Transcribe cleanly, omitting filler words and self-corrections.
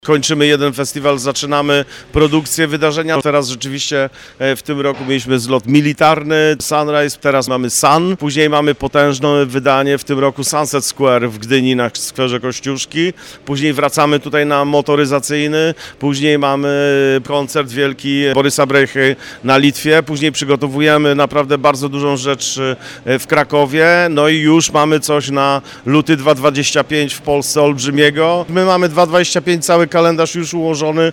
Kończymy jeden festiwal, zaczynamy produkcję wydarzenia. Teraz rzeczywiście w tym roku mieliśmy zlot militarny, Sunrise, teraz mamy Sun. Później mamy potężne wydanie w tym roku Sunset Square w Gdyni na skwerze Kościuszki. Później wracamy tutaj na motoryzacyjny. Później mamy koncert wielki Borysa Brejchy na Litwie. Później przygotowujemy naprawdę bardzo dużą rzecz w Krakowie. No i już mamy coś na luty 2025 w Polsce olbrzymiego. My mamy 2025 cały kalendarz już ułożony.